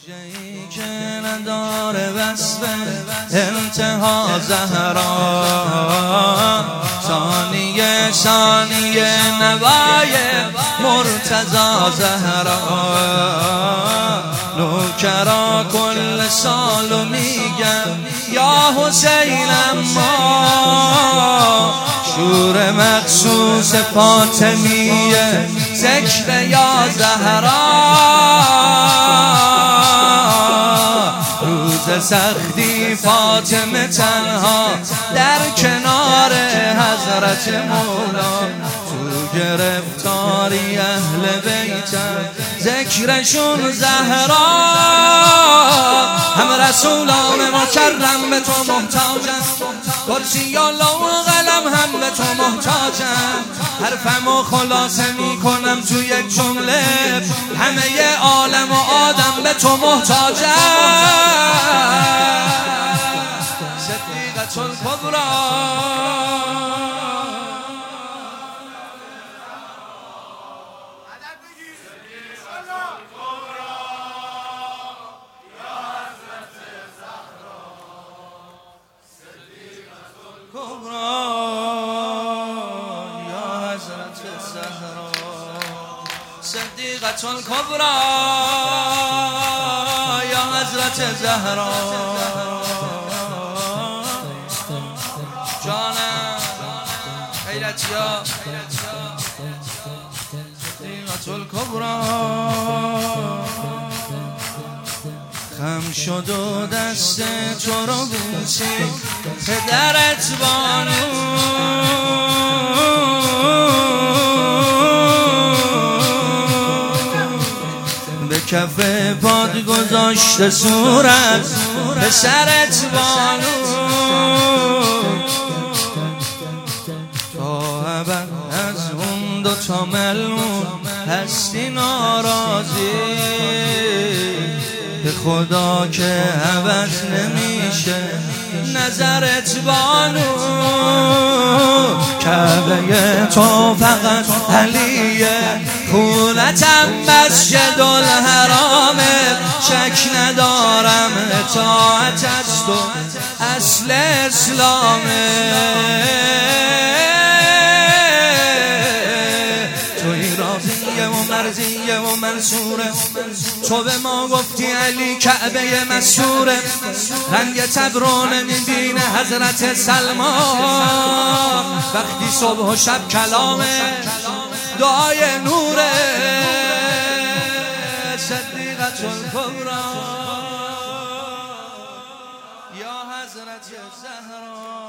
گوشه‌ای که نداره وصف انتها زهرا، ثانیه ثانیه نوای مرتضی زهرا، نوکرا کل سالو میگم یا حسین، اما شور مخصوص فاطمیه ذکر یا زهرا، روز سختی فاطمه تنها در کنار حضرت مولا، تو گرفتاری اهل بیتم ذکرشون زهرا، همه رسولان مکرم به تو محتاجم، کرسی الله و قلم هم به تو محتاجم، حرفمو خلاصه میکنم تو یک جمله، همه عالم و آدم به تو محتاجم، صدیقة الکبری. صدیقة الکبری یا حضرت زهرا، جانم خیرتیا صدیقة الکبری، خم شد و دست تو رو بوسید پدرت بانو، به کف پاد گذاشته صورت پسرت بانو، تا ابد از اون دوتا ملمون هستی ناراضی، به خدا که عوض نمیشه نظرت بانو، کعبه تو فقط علیه، خونتم مسجد الحرامه، شک ندارم اطاعت از تو اصل اسلامه، توی راضیه و مرضیه و منصوره، تو به ما گفتی علی کعبه مسوره، رنگ تبرو نمیبینه حضرت سلمان، وقتی صبح و شب کلامه دعای نوره، صدیقة الکبری یا حضرت زهرا.